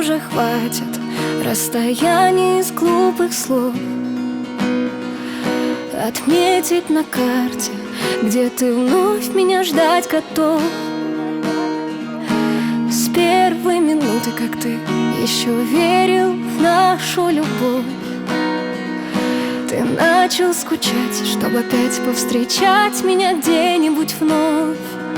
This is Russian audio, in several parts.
уже хватит расстояний из глупых слов. Отметить на карте, где ты вновь меня ждать готов. С первой минуты, как ты еще верил в нашу любовь, ты начал скучать, чтобы опять повстречать меня где-нибудь вновь.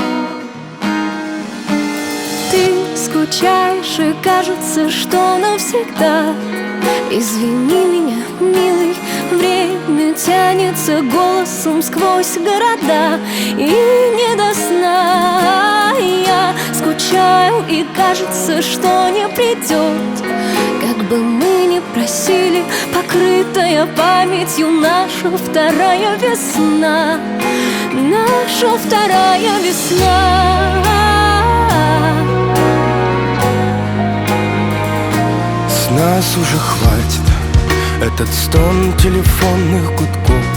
Ты скучаешь, и кажется, что навсегда. Извини меня, милый, время тянется голосом сквозь города, и не до сна я скучаю, и кажется, что не придет. Как бы мы ни просили, покрытая памятью наша вторая весна, наша вторая весна. С нас уже хватит этот стон телефонных гудков.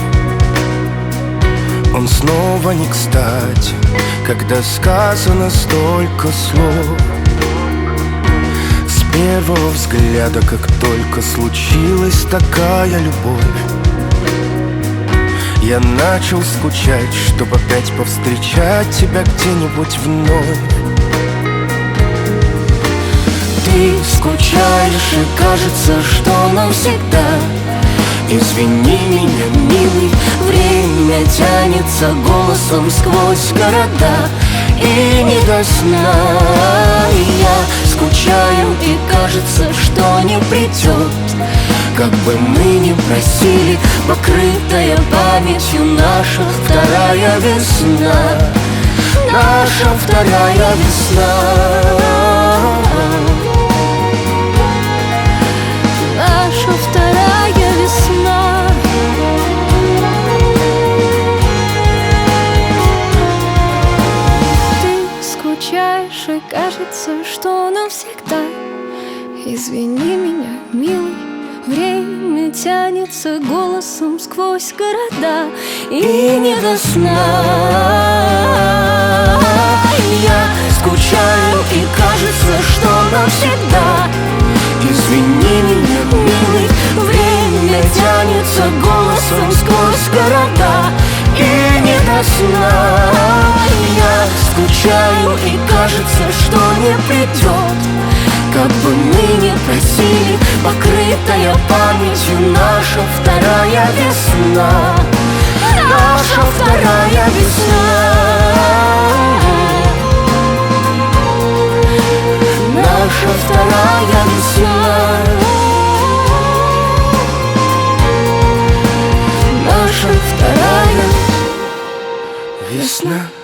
Он снова не кстати, когда сказано столько слов. С первого взгляда, как только случилась такая любовь, я начал скучать, чтобы опять повстречать тебя где-нибудь вновь. Ты скучаешь, и кажется, что навсегда. Извини меня, милый, время тянется голосом сквозь города, и не до сна я скучаю, и кажется, что не придет. Как бы мы ни просили, покрытая памятью наша вторая весна, наша вторая весна. Наша вторая весна. Ты скучаешь, и кажется, что навсегда. Извини меня, милый, время тянется голосом сквозь города, и не до сна я скучаю, и кажется, что навсегда. Извини меня, милый, время тянется голосом сквозь города, и не до сна я скучаю, и кажется, что не придет. Как бы мы ни просили, покрытая памятью наша вторая весна, наша вторая весна, наша вторая весна, наша вторая весна.